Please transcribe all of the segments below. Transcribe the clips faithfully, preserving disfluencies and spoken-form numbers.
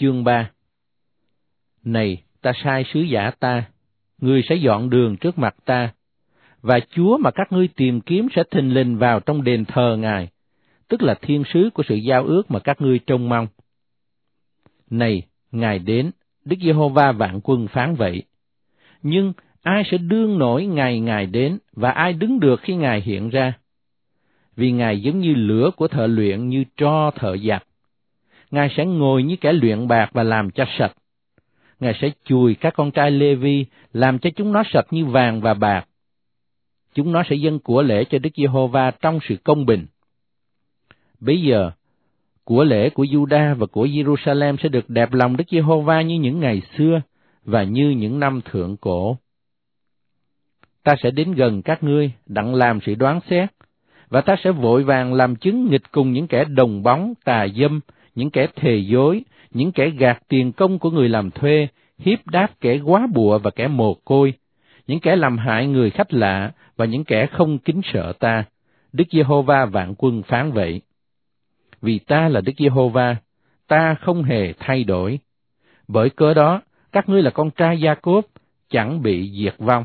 Chương ba. Này, ta sai sứ giả ta, ngươi sẽ dọn đường trước mặt ta, và Chúa mà các ngươi tìm kiếm sẽ thình lình vào trong đền thờ Ngài, tức là thiên sứ của sự giao ước mà các ngươi trông mong. Này, Ngài đến, Đức Giê-hô-va vạn quân phán vậy. Nhưng ai sẽ đương nổi ngày Ngài đến, và ai đứng được khi Ngài hiện ra? Vì Ngài giống như lửa của thợ luyện, như tro thợ giặt. Ngài sẽ ngồi như kẻ luyện bạc và làm cho sạch. Ngài sẽ chùi các con trai Lê-vi, làm cho chúng nó sạch như vàng và bạc. Chúng nó sẽ dâng của lễ cho Đức Giê-hô-va trong sự công bình. Bây giờ, của lễ của Giu-đa và của Giê-ru-sa-lem sẽ được đẹp lòng Đức Giê-hô-va như những ngày xưa và như những năm thượng cổ. Ta sẽ đến gần các ngươi, đặng làm sự đoán xét, và ta sẽ vội vàng làm chứng nghịch cùng những kẻ đồng bóng, tà dâm, những kẻ thề dối, những kẻ gạt tiền công của người làm thuê, hiếp đáp kẻ góa bụa và kẻ mồ côi, những kẻ làm hại người khách lạ và những kẻ không kính sợ ta. Đức Giê-hô-va vạn quân phán vậy. Vì ta là Đức Giê-hô-va, ta không hề thay đổi. Bởi cớ đó, các ngươi là con trai Gia-cốp, chẳng bị diệt vong.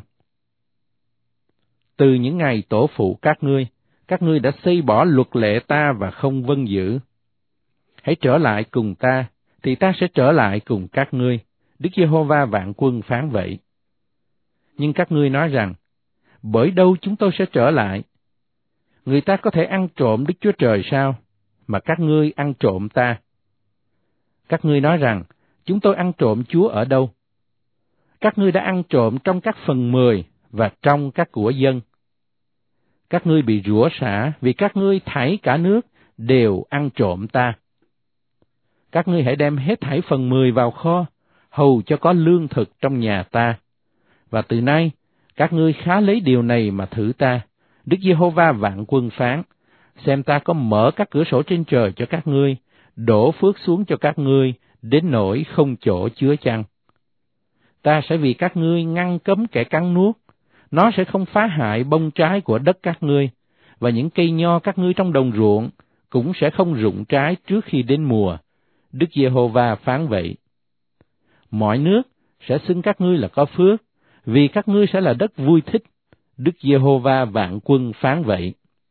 Từ những ngày tổ phụ các ngươi, các ngươi đã xây bỏ luật lệ ta và không vâng giữ. Hãy trở lại cùng ta, thì ta sẽ trở lại cùng các ngươi. Đức Giê-hô-va vạn quân phán vậy. Nhưng các ngươi nói rằng, bởi đâu chúng tôi sẽ trở lại? Người ta có thể ăn trộm Đức Chúa Trời sao, mà các ngươi ăn trộm ta? Các ngươi nói rằng, chúng tôi ăn trộm Chúa ở đâu? Các ngươi đã ăn trộm trong các phần mười và trong các của dân. Các ngươi bị rủa xả vì các ngươi thảy cả nước đều ăn trộm ta. Các ngươi hãy đem hết thảy phần mười vào kho, hầu cho có lương thực trong nhà ta. Và từ nay, các ngươi khá lấy điều này mà thử ta. Đức Giê-hô-va vạn quân phán, xem ta có mở các cửa sổ trên trời cho các ngươi, đổ phước xuống cho các ngươi, đến nỗi không chỗ chứa chăng. Ta sẽ vì các ngươi ngăn cấm kẻ cắn nuốt, nó sẽ không phá hại bông trái của đất các ngươi, và những cây nho các ngươi trong đồng ruộng cũng sẽ không rụng trái trước khi đến mùa. Đức Giê-hô-va phán vậy. Mọi nước sẽ xưng các ngươi là có phước, vì các ngươi sẽ là đất vui thích. Đức Giê-hô-va vạn quân phán vậy.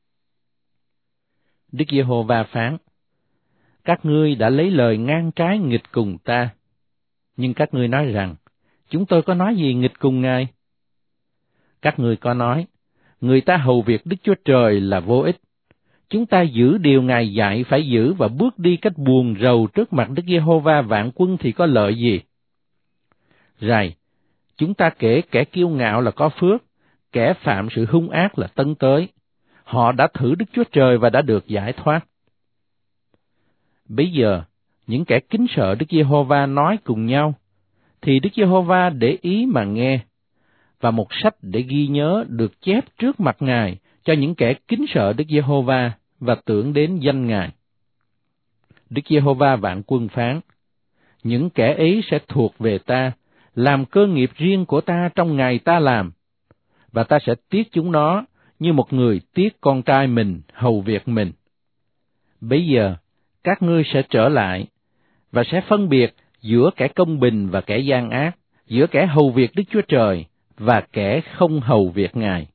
Đức Giê-hô-va phán, các ngươi đã lấy lời ngang trái nghịch cùng ta. Nhưng các ngươi nói rằng, chúng tôi có nói gì nghịch cùng Ngài? Các ngươi có nói, người ta hầu việc Đức Chúa Trời là vô ích. Chúng ta giữ điều Ngài dạy phải giữ và bước đi cách buồn rầu trước mặt Đức Giê-hô-va vạn quân thì có lợi gì? Rày, chúng ta kể kẻ kiêu ngạo là có phước, kẻ phạm sự hung ác là tấn tới. Họ đã thử Đức Chúa Trời và đã được giải thoát. Bây giờ, những kẻ kính sợ Đức Giê-hô-va nói cùng nhau, thì Đức Giê-hô-va để ý mà nghe, và một sách để ghi nhớ được chép trước mặt Ngài cho những kẻ kính sợ Đức Giê-hô-va và tưởng đến danh Ngài. Đức Giê-hô-va vạn quân phán, những kẻ ấy sẽ thuộc về ta, làm cơ nghiệp riêng của ta trong ngày ta làm, và ta sẽ tiếc chúng nó như một người tiếc con trai mình hầu việc mình. Bây giờ, các ngươi sẽ trở lại, và sẽ phân biệt giữa kẻ công bình và kẻ gian ác, giữa kẻ hầu việc Đức Chúa Trời và kẻ không hầu việc Ngài.